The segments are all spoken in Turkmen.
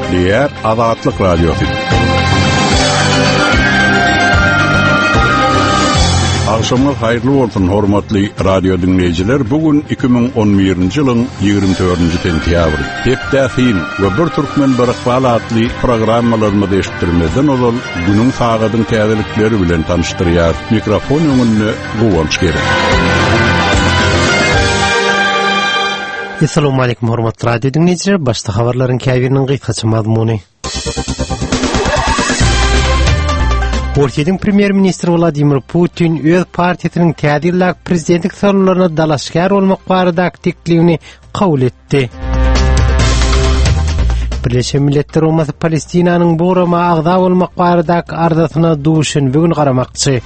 hormatly ýer Azatlyk Radiosu. Akşamlar hayırlı olsun hormatly radio dinleyijiler. Bugün 2011-nji ýylyň 24-nji tentýabry. Hepdäsin we bir türkmen barakwalatly programmalarymyzy eşitdirmeden ol günüň sagadyň täzelikleri bilen tanıştyrýar. Mikrofon öňünde Guwanç gerek. Assalamu alaykum hormatly radio dinleyijiler. Başda habarlaryň käbiriniň gysgaça mazmuny. Russiýanyň premier ministri Vladimir Putin öz partiýasynyň tädirlik prezidentlik sorunlaryna dalaşgar bolmak barada teklifini kabul etdi. Birleşen Milletler Umaty Palestinanyň burama agda bolmak barada ardasyna duşun bugün garamakçy.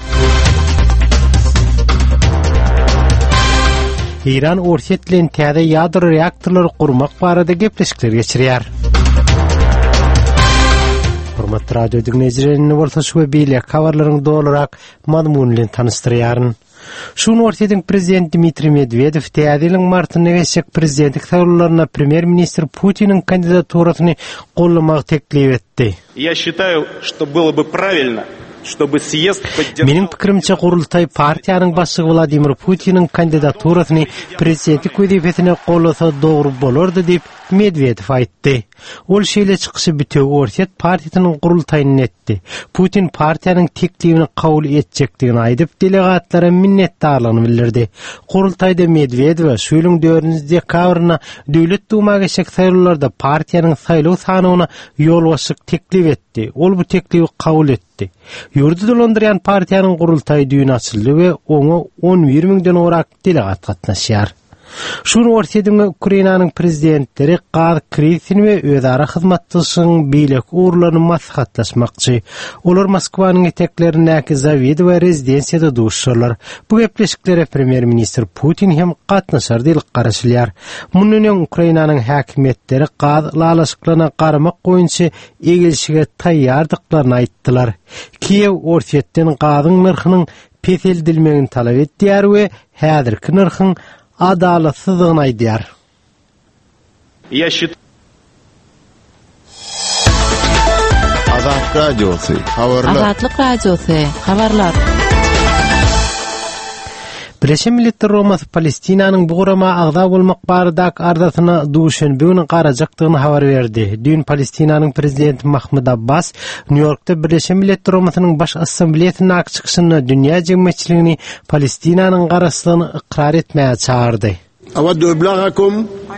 İran Russiýa bilen täze ýadro reaktorlary gurmak barada gepleşikler geçirýär. Hormatly radio dinleyijileriniň bolsa şu beýle habarlaryň dolarak mazmuny bilen tanıştyrýaryn. Şunu Russiýanyň prezidenti Dmitri Medvedev täzeliň martyna geçecek prezidentlik saýlawlaryna premier ministr Putiniň kandidaturasyny gollamak teklip etdi. Я считаю, что было бы правильно, чтобы съезд поддержал. Mening pikirimçe gurultay partiýanyň başçygy Vladimir Putiniň kandidaturasyny prezidentlik wezifesine gollasa dogry bolardy diýip Medvedev aýtdy. Ol şeýle çykyşy bitiyor Russiýa partiýasynyň gurultaýyny etdi. Putin partiýanyň teklifini kabul etjekdigini aýdyp delegatlara minnetdarlygyny bildirdi. Gurultaýda Medvedew şu ýylyň 4-nji dekabryna Döwlet Duma geçek saýlawlarda partiýanyň saýlaw sanyna ýolbaşyk teklif etdi. Ol bu teklifi kabul etdi. Ýurdu dolandyrýan partiýanyň gurultaýy düýni açyldy we oňa 11 miňden orak delegat gatnaşýar. Şunu Russiýanyň Ukrainanyň prezidentleri Gaz Krisin we özara hyzmatçysynyň beýlek uğurlaryny maslahatlaşmakçy. Olar Moskwanyň eteklerindäki zawid we rezidensiýada duşşarlar. Bu gepleşiklere premier ministr Putin hem gatnaşar diýip garaşylýar. Mundan öň Ukrainanyň häkimetleri gaz lalaşyklaryna garamak goýunça egilşige taýýardyklaryny aýtdylar. Kiyew Russiýadan gazyň narhynyň peseldilmegini talap etdiýär we häzirki narhyň adalatsızlygyny aýdýar. Azatlyk Radiosu, habarlar. Azatlyk Radiosu, habarlar. Birleşen Milletler Umaty Palestinanyň burama agda bolmak barada ardasyna duşun bugün garajakdygyny habar berdi. Dün Palestinanyň prezidenti Mahmud Abbas New Yorkda Birleşen Milletler Umatynyň baş assambleýasyna akçykysyna dünýä jemgyýetçiligini Palestinanyň garaşlygyny ikrar etmäge çağırdy. أود إبلاغكم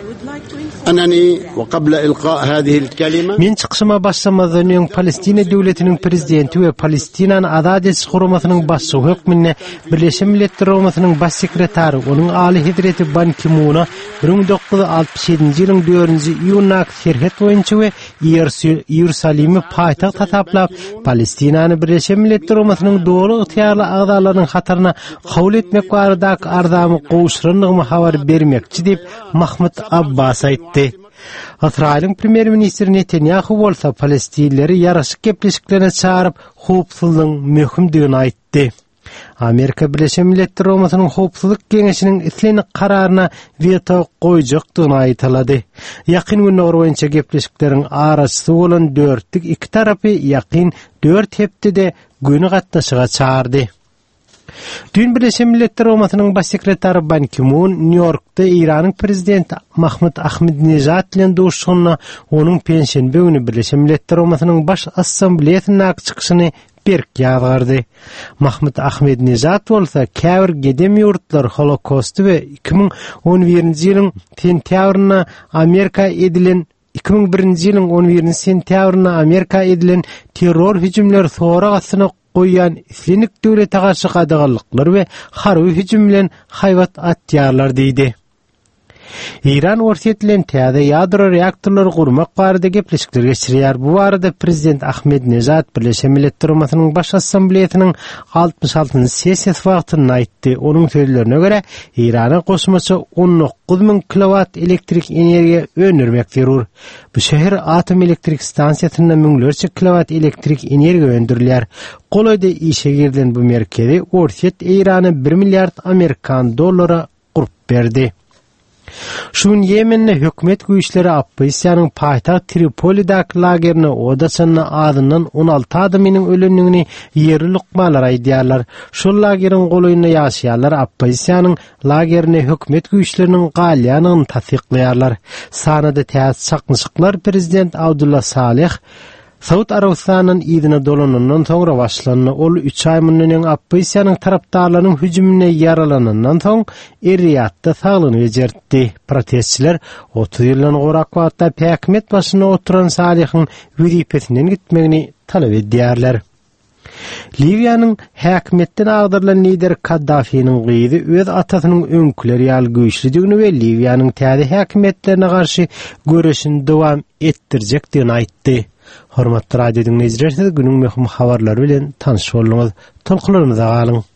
أنني وقبل إلقاء هذه الكلمة Men çıkışıma başlamadan öň Palestina döwletiniň prezidenti we Palestinany azad etiş guramasynyň başçy hökmüne Birleşen Milletler Umatynyň baş sekretary onuň aly hedreti Ban Ki-moona 1967-nji ýylyň 4-nji iýunna serhet boýunça we Ýerusalimy paýtaxt tasaplap Palestinany Birleşen Milletler Umatynyň dogry ýetýärli agdalarynyň hatyryna kabul etmek barada ardamy gowşuranlygyny habar bermekçi diýip Mahmud Abbas aýtdy. İsrail'in premier ministri Netanyahu bolsa Palestinlileri yaraşyk gepleşiklerine çağırıp howpsuzlygyň möhümdigini aýtdy. Amerika Birleşen Milletler Umatynyň howpsuzlyk geňeşiniň islenik kararyna veto goýjakdygyny aýtylady. Ýakyn günler boýunça gepleşikleriň araçysy bolan 4-lik iki tarapy ýakyn 4 hepdede güni gatnaşyga çağırdy. Dün Birleşen Milletler Umatynyň baş sekretary Ban Ki-moon New Yorkda İranyň prezidenti Mahmud Ahmadinejad bilen duşşugyna onuň pensiýa bugünü Birleşen Milletler Umatynyň baş assambleýasyna akçykysyny berk ýazgardy. Mahmud Ahmadinejad bolsa käbir gedem ýurtlar Holokosty we 2011-nji ýylyň sentýabryna Amerika edilen 2001-nji ýylyň 11-nji sentýabryna Amerika edilen terror hüjümleri soragysyna goýan islenik döwlete garşy gadagallyklar we harby hüjüm bilen haýbat atýarlar diýdi. İran Russiýa bilen täze ýadro reaktorlary gurmak barada gepleşikler geçirýär. Bu arada prezident Ahmadinejad Birleşen Milletler Umatynyň baş assambleýasynyň 66-njy sessiýasy wagtyny aýtdy. Onuň sözlerine görä, Irana goşmaça 19.000 kilowat elektrik energiýa öndürmek zerur. Bu şäher atom elektrik stansiýasyna müňlerçe kilowat elektrik energiýa öndürilýär. Golaýda işe girilen bu merkezi Russiýa Irana 1 milliard Amerikan dollary gurup berdi. Şun Yemen'ne hükümet güýçleri opposisiýanyň paýtagt Tripoli'däki lagerini odasynna adından 16 adamynyň ölenligini ýerli lukmalar aýdýarlar. Şol lagerin golaýynda ýaşaýarlar opposisiýanyň lagerini hükümet güýçleriniň galýanyny tasdiqlaýarlar. Sanada täze çakmyşyklar prezident Abdullah Salih Saud Arabistanyň ýygyna dolanandan soňra başlanyny ol 3 aý mundan opposisiýanyň tarapdarlarynyň hüjümine ýaralanandan soň Riyadda saglyny bejertdi. Protestçiler 30 ýyldan gorak wagtda häkimet başyna oturan Salihyň wezipesinden gitmegini talap edýärler. Libyanyň häkimetden agdyrylan lider Kaddafi'nin gyzy öz atasynyň öňküleri ýaly güýçlidigini we Libyanyň täze häkimetlerine garşy göreşini dowam etdirjekdigini aýtdy. Hormatly radio dinleýijiler, günüň möhüm habarlary bilen tanyş bolýaňyz. Tolkularymyza galyň.